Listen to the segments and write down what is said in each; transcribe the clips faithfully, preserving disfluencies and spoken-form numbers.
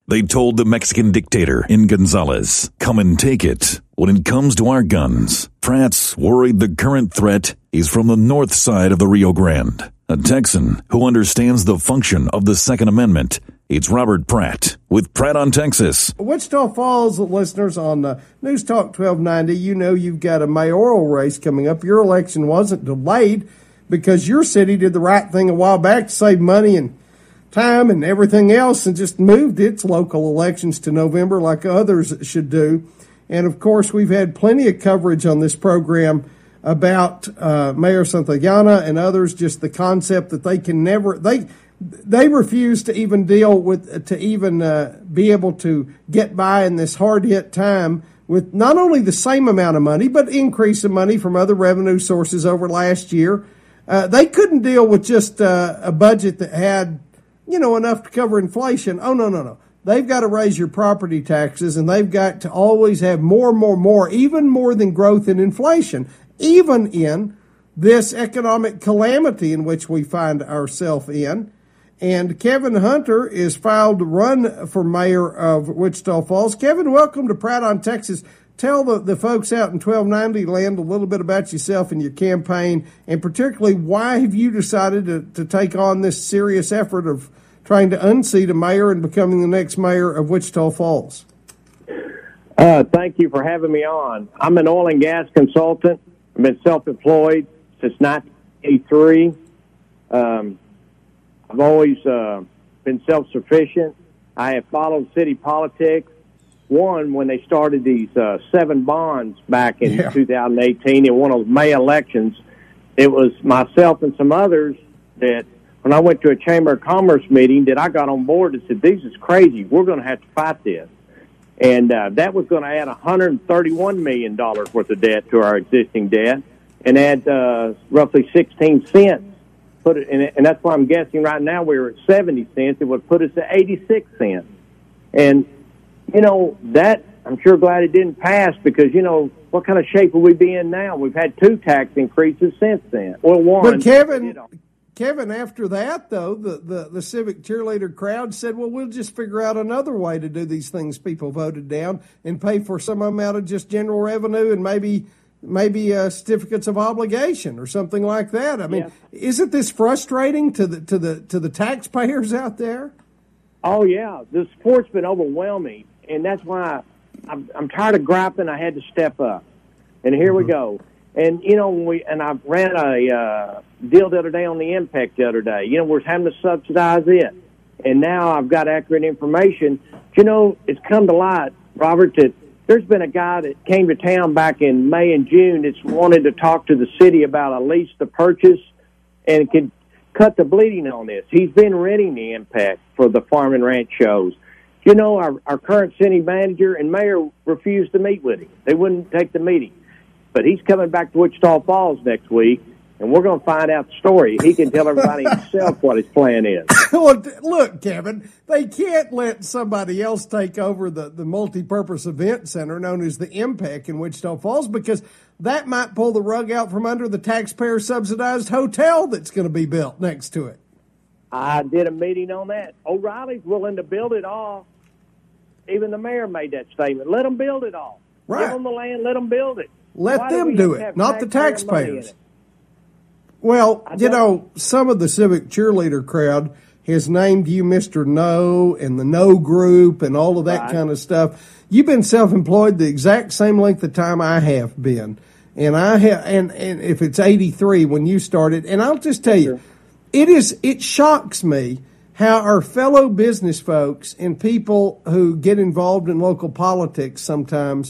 They told the Mexican dictator in Gonzales, come and take it. When it comes to our guns, Pratt's worried the current threat is from the north side of the Rio Grande. A Texan who understands the function of the Second Amendment. It's Robert Pratt with Pratt on Texas. Wichita Falls listeners on uh, News Talk twelve ninety, you know you've got a mayoral race coming up. Your election wasn't delayed because your city did the right thing a while back to save money and time and everything else and just moved its local elections to November like others should do. And, of course, we've had plenty of coverage on this program about uh, Mayor Santayana and others, just the concept that they can never – they they refuse to even deal with – to even uh, be able to get by in this hard-hit time with not only the same amount of money but increase of money from other revenue sources over last year. Uh, they couldn't deal with just uh, a budget that had – you know, enough to cover inflation. Oh, no, no, no. They've got to raise your property taxes, and they've got to always have more, more, more, even more than growth in inflation, even in this economic calamity in which we find ourselves in. And Kevin Hunter is filed to run for mayor of Wichita Falls. Kevin, welcome to Pratt on Texas. Tell the, the folks out in twelve ninety land a little bit about yourself and your campaign, and particularly why have you decided to, to take on this serious effort of trying to unseat a mayor and becoming the next mayor of Wichita Falls? Uh, thank you for having me on. I'm an oil and gas consultant. I've been self-employed since nineteen eighty-three. Um, I've always uh, been self-sufficient. I have followed city politics. One, when they started these uh, seven bonds back in yeah. two thousand eighteen in one of those May elections, it was myself and some others that, when I went to a Chamber of Commerce meeting, that I got on board and said, this is crazy. We're going to have to fight this. And uh, that was going to add one hundred thirty-one million dollars worth of debt to our existing debt and add uh, roughly sixteen cents. Put it, and, and that's why I'm guessing right now we're at seventy cents. It would put us at eighty-six cents. And you know, that, I'm sure glad it didn't pass because, you know, what kind of shape will we be in now? We've had two tax increases since then. Well, one. But, Kevin, you know. Kevin, after that, though, the, the, the civic cheerleader crowd said, well, we'll just figure out another way to do these things people voted down and pay for some of them out of just general revenue and maybe maybe uh, certificates of obligation or something like that. I mean, yeah. Isn't this frustrating to the to the to the taxpayers out there? Oh, yeah. The support's been overwhelming. And that's why I'm, I'm tired of griping. I had to step up. And here mm-hmm. we go. And, you know, when we and I ran a uh, deal the other day on the impact the other day. You know, we're having to subsidize it. And now I've got accurate information. You know, it's come to light, Robert, that there's been a guy that came to town back in May and June that's wanted to talk to the city about a lease to purchase and could cut the bleeding on this. He's been renting the impact for the farm and ranch shows. You know, our, our current city manager and mayor refused to meet with him. They wouldn't take the meeting. But he's coming back to Wichita Falls next week, and we're going to find out the story. He can tell everybody himself what his plan is. Well, look, Kevin, they can't let somebody else take over the, the multi-purpose event center known as the Impact in Wichita Falls because that might pull the rug out from under the taxpayer-subsidized hotel that's going to be built next to it. I did a meeting on that. O'Reilly's willing to build it all. Even the mayor made that statement. Let them build it all. Right. Give them the land. Let them build it. Let Why them do, do it, not the taxpayers. Well, you know, some of the civic cheerleader crowd has named you Mister No and the No Group and all of that right. kind of stuff. You've been self-employed the exact same length of time I have been. And I have, and, and if it's eighty-three when you started, and I'll just tell you, it is, it shocks me how our fellow business folks and people who get involved in local politics sometimes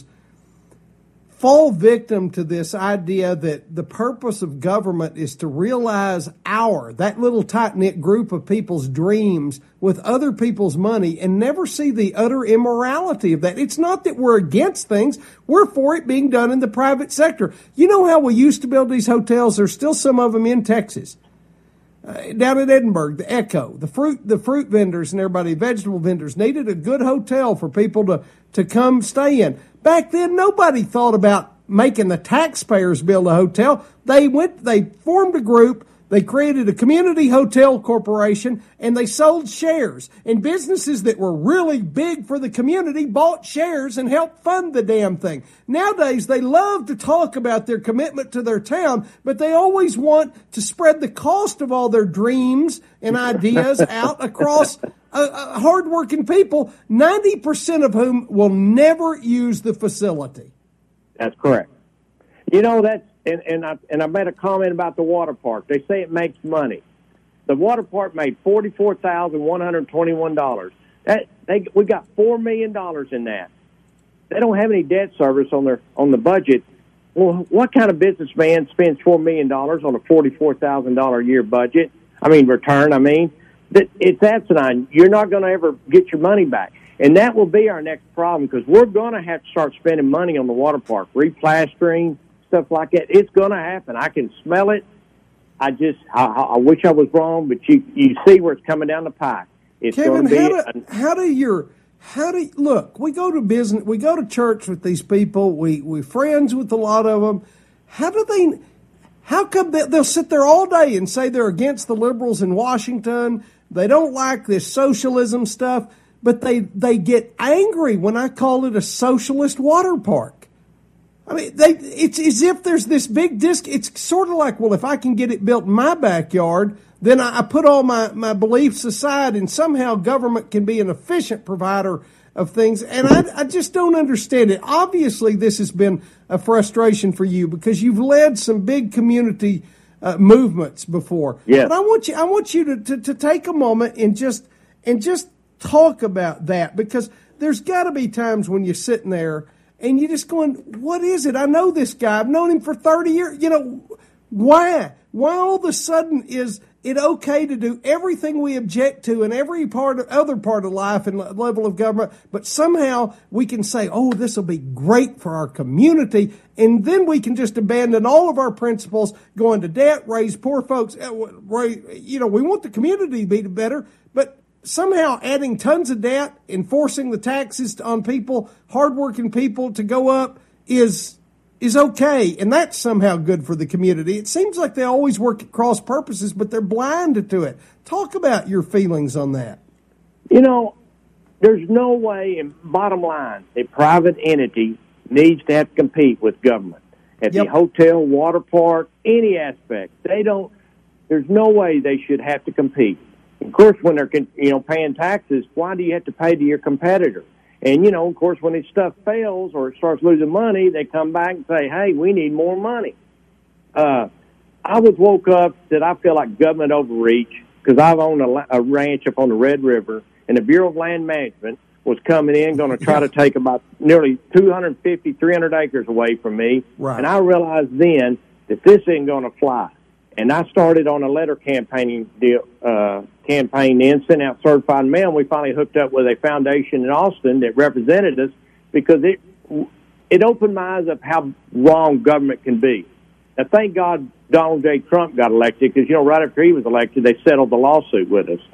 fall victim to this idea that the purpose of government is to realize our, that little tight-knit group of people's dreams with other people's money and never see the utter immorality of that. It's not that we're against things. We're for it being done in the private sector. You know how we used to build these hotels? There's still some of them in Texas. Uh, down in Edinburgh, the Echo, the fruit, the fruit vendors and everybody, vegetable vendors needed a good hotel for people to, to come stay in. Back then, nobody thought about making the taxpayers build a hotel. They went, they formed a group. They created a community hotel corporation, and they sold shares. And businesses that were really big for the community bought shares and helped fund the damn thing. Nowadays, they love to talk about their commitment to their town, but they always want to spread the cost of all their dreams and ideas out across uh, uh, hardworking people, ninety percent of whom will never use the facility. That's correct. You know, that's And, and I and I made a comment about the water park. They say it makes money. The water park made forty-four thousand one hundred twenty-one dollars. That they we got four million dollars in that. They don't have any debt service on their on the budget. Well, what kind of businessman spends four million dollars on a forty-four thousand dollar a year budget? I mean return. I mean, that it's asinine. You're not going to ever get your money back, and that will be our next problem because we're going to have to start spending money on the water park, replastering. Stuff like that. It's going to happen. I can smell it. I just, I, I wish I was wrong, but you, you see where it's coming down the pipe. It's Kevin, going to be. How do, a, how do your, how do, look, we go to business, we go to church with these people, we, we're friends with a lot of them. How do they, how come they, they'll sit there all day and say they're against the liberals in Washington, they don't like this socialism stuff, but they, they get angry when I call it a socialist water park. I mean, they, it's as if there's this big disc. It's sort of like, well, if I can get it built in my backyard, then I, I put all my, my beliefs aside, and somehow government can be an efficient provider of things. And I, I just don't understand it. Obviously, this has been a frustration for you because you've led some big community uh, movements before. Yeah. But I want you, I want you to, to, to take a moment and just and just talk about that, because there's got to be times when you're sitting there and you're just going, what is it? I know this guy. I've known him for thirty years. You know, why? Why all of a sudden is it okay to do everything we object to in every part of, other part of life and level of government, but somehow we can say, oh, this will be great for our community, and then we can just abandon all of our principles, go into debt, raise poor folks. You know, we want the community to be better, but somehow adding tons of debt, enforcing the taxes on people, hardworking people to go up is is okay, and that's somehow good for the community. It seems like they always work at cross purposes, but they're blind to it. Talk about your feelings on that. You know, there's no way, and bottom line, a private entity needs to have to compete with government. At yep. the hotel, water park, any aspect, they don't, there's no way they should have to compete. Of course, when they're you know paying taxes, why do you have to pay to your competitor? And, you know, of course, when this stuff fails or it starts losing money, they come back and say, hey, we need more money. Uh, I was woke up that I feel like government overreach because I've owned a, a ranch up on the Red River, and the Bureau of Land Management was coming in, going to try to take about nearly two hundred fifty, three hundred acres away from me. Right. And I realized then that this isn't going to fly. And I started on a letter campaigning deal, uh, campaign then, sent out certified mail, and we finally hooked up with a foundation in Austin that represented us because it it opened my eyes up how wrong government can be. Now, thank God Donald J. Trump got elected because, you know, right after he was elected, they settled the lawsuit with us.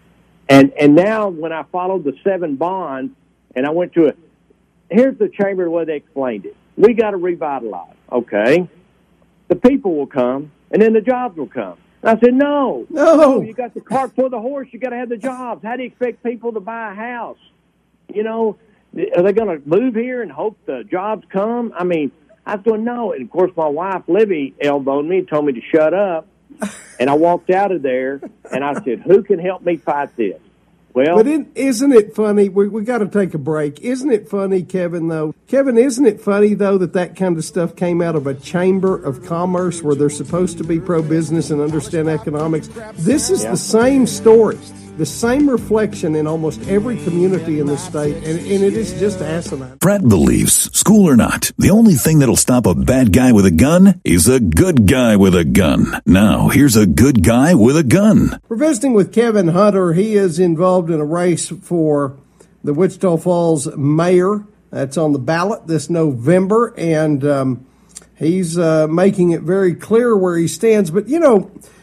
And and now when I followed the seven bonds and I went to it, here's the chamber the way they explained it. We got to revitalize. Okay. The people will come. And then the jobs will come. And I said, no, no, no, you got the cart before the horse. You got to have the jobs. How do you expect people to buy a house? You know, are they going to move here and hope the jobs come? I mean, I was going, no. And, of course, my wife, Libby, elbowed me and told me to shut up. And I walked out of there, and I said, who can help me fight this? Well, but it, isn't it funny? We we got to take a break. Isn't it funny, Kevin, though? Kevin, isn't it funny, though, that that kind of stuff came out of a chamber of commerce where they're supposed to be pro-business and understand economics? This is yeah. the same story, the same reflection in almost every community in the state, and, and it is just asinine. Pratt believes, school or not, the only thing that'll stop a bad guy with a gun is a good guy with a gun. Now, here's a good guy with a gun. We're visiting with Kevin Hunter. He is involved in a race for the Wichita Falls mayor. That's on the ballot this November, and um, he's uh, making it very clear where he stands. But, you know,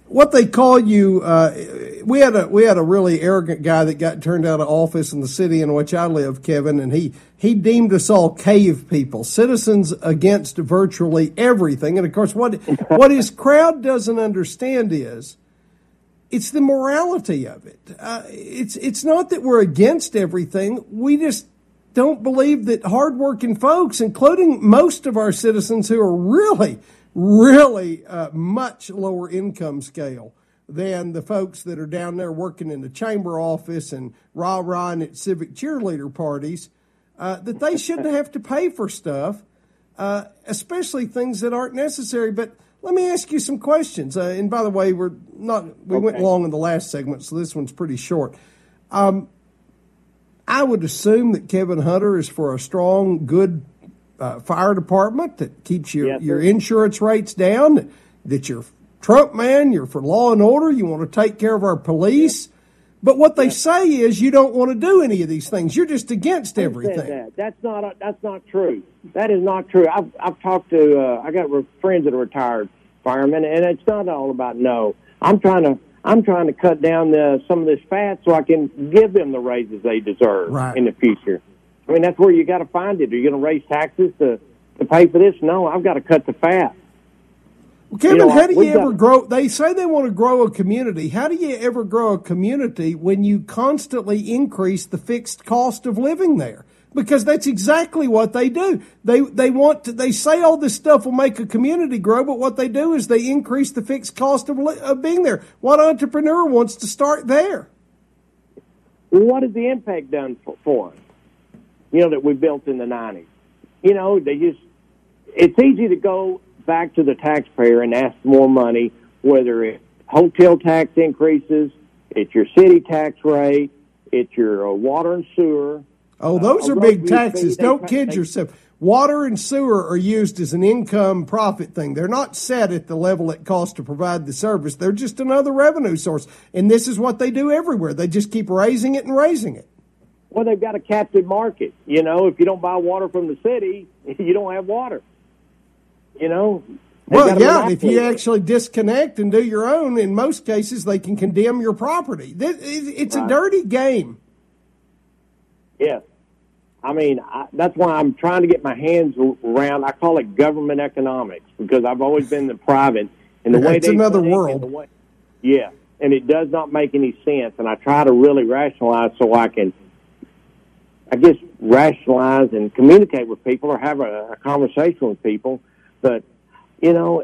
what they call you, uh, we had a we had a really arrogant guy that got turned out of office in the city in which I live, Kevin, and he, he deemed us all cave people, citizens against virtually everything. And of course, what what his crowd doesn't understand is it's the morality of it. Uh, it's it's not that we're against everything. We just don't believe that hardworking folks, including most of our citizens who are really, really uh, much lower income scale than the folks that are down there working in the chamber office and rah-rahing at civic cheerleader parties, uh, that they shouldn't have to pay for stuff, uh, especially things that aren't necessary. But let me ask you some questions. Uh, and by the way, we're not we okay. went long in the last segment, so this one's pretty short. Um, I would assume that Kevin Hunter is for a strong, good uh, fire department that keeps your, yes, your insurance rates down, that you're Trump man, you're for law and order, you want to take care of our police. Yes. But what they yes. say is you don't want to do any of these things. You're just against Who everything. Said that? That's not a, that's not true. That is not true. I've I've talked to uh, I got friends that are retired firemen, and it's not all about no. I'm trying to I'm trying to cut down the, some of this fat so I can give them the raises they deserve right. in the future. I mean, that's where you got to find it. Are you going to raise taxes to, to pay for this? No, I've got to cut the fat. Well, Kevin, you know, how do you ever got, grow? They say they want to grow a community. How do you ever grow a community when you constantly increase the fixed cost of living there? Because that's exactly what they do. They they want to, they say all this stuff will make a community grow, but what they do is they increase the fixed cost of, of being there. What entrepreneur wants to start there? Well, what has the impact done for, for us? You know, that we built in the nineties. You know, they just it's easy to go back to the taxpayer and ask for more money, whether it's hotel tax increases, it's your city tax rate, it's your uh, water and sewer. Oh, those uh, are big taxes. Fee, Don't kid they, yourself. Water and sewer are used as an income profit thing. They're not set at the level it costs to provide the service. They're just another revenue source. And this is what they do everywhere. They just keep raising it and raising it. Well, they've got a captive market. You know, if you don't buy water from the city, you don't have water. You know? Well, yeah, if you actually disconnect and do your own, in most cases, they can condemn your property. It's a dirty game. Yes. I mean, I, that's why I'm trying to get my hands around, I call it government economics, because I've always been in the private. And the way it's they another world. The way, yeah, and it does not make any sense. And I try to really rationalize so I can, I guess, rationalize and communicate with people or have a, a conversation with people. But, you know,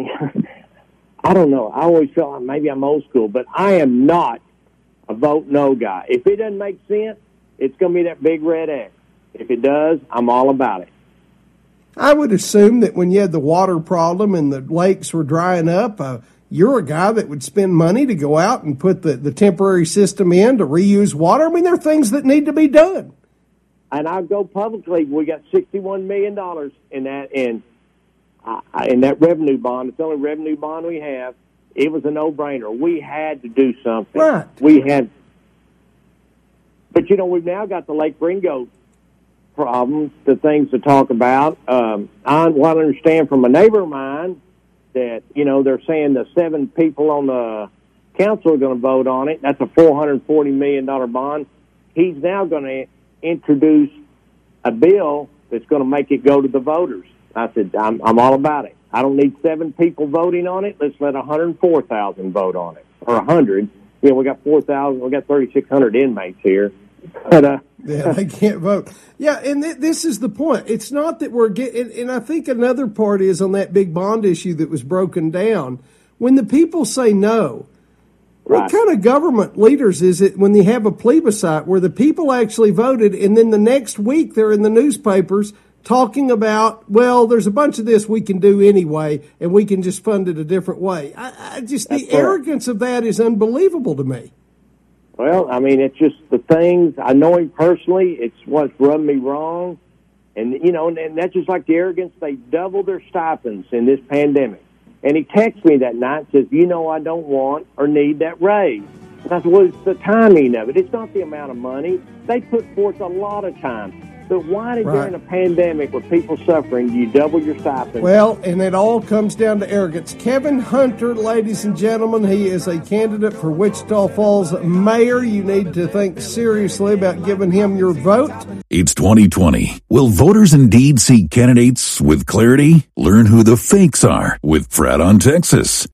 I don't know. I always feel like maybe I'm old school, but I am not a vote no guy. If it doesn't make sense, it's going to be that big red X. If it does, I'm all about it. I would assume that when you had the water problem and the lakes were drying up, uh, you're a guy that would spend money to go out and put the, the temporary system in to reuse water. I mean, there are things that need to be done. And I'll go publicly. We got sixty-one million dollars in that in, uh, in that revenue bond. It's the only revenue bond we have. It was a no-brainer. We had to do something. Right. We had. But, you know, we've now got the Lake Ringo problems, the things to talk about. Um, I want to understand from a neighbor of mine that, you know, they're saying the seven people on the council are going to vote on it. That's a four hundred forty million dollars bond. He's now going to introduce a bill that's going to make it go to the voters. I said, I'm, I'm all about it. I don't need seven people voting on it. Let's let one hundred four thousand vote on it, or one hundred. You know, we got four thousand, we got thirty-six hundred inmates here. But, uh, yeah, they can't vote. Yeah, and th- this is the point. It's not that we're getting, and I think another part is on that big bond issue that was broken down. When the people say no, right. What kind of government leaders is it when they have a plebiscite where the people actually voted and then the next week they're in the newspapers talking about, well, there's a bunch of this we can do anyway, and we can just fund it a different way. I, I just, That's the fair. Arrogance of that is unbelievable to me. Well, I mean, it's just the things. I know him personally. It's what's rubbed me wrong. And, you know, and that's just like the arrogance. They doubled their stipends in this pandemic. And he texts me that night and says, you know, I don't want or need that raise. And I said, well, it's the timing of it. It's not the amount of money. They put forth a lot of time. But why did Right. during a pandemic with people suffering, you double your stipend? Well, and it all comes down to arrogance. Kevin Hunter, ladies and gentlemen, he is a candidate for Wichita Falls mayor. You need to think seriously about giving him your vote. It's twenty twenty. Will voters indeed see candidates with clarity? Learn who the fakes are with Frat on Texas.